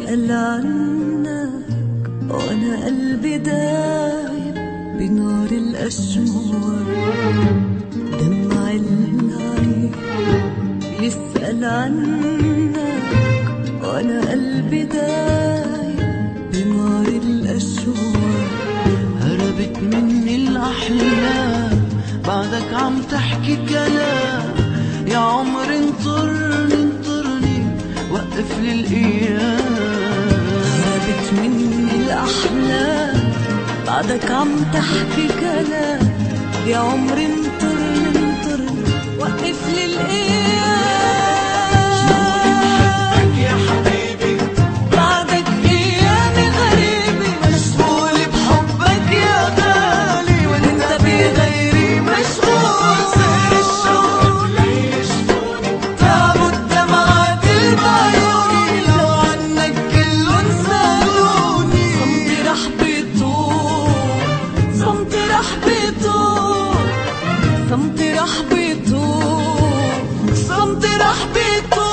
يسأل عنك وأنا قلبي دايب بنار الأشواق. دمع العين يسأل عنك وأنا قلبي دايب بنار الأشواق. هربت مني الأحلام بعدك عم تحكي كلام، يا عمر انطرني انطرني وقف لي الأيام. هربت مني الأحلام بعدك عم تحكي كلام، يا عمر انطرني انطرني وقف لي الأيام. صمتي رح بيطول، صمتي رح بيطول.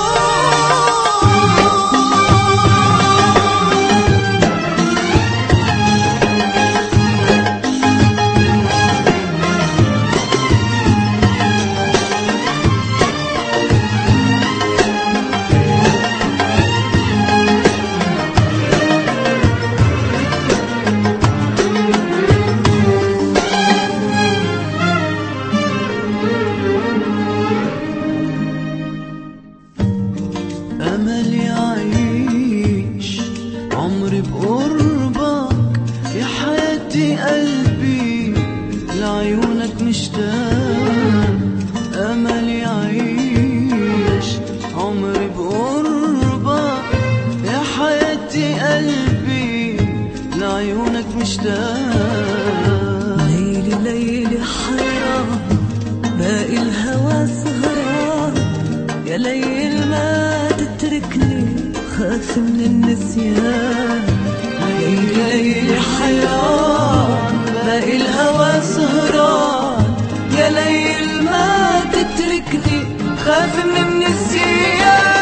أملي أعيش عمري بقربك، يا حياتي قلبي لعيونك مشتاق. أملي أعيش عمري بقربك، يا حياتي قلبي لعيونك مشتاق. ليلي ليلي حيران باقي الهوى سهران، يا ليل ما تتركني خاف من النسيان. ليلي ليلي حيران باقي الهوى سهران، يا ليل ما تتركني خاف من النسيان.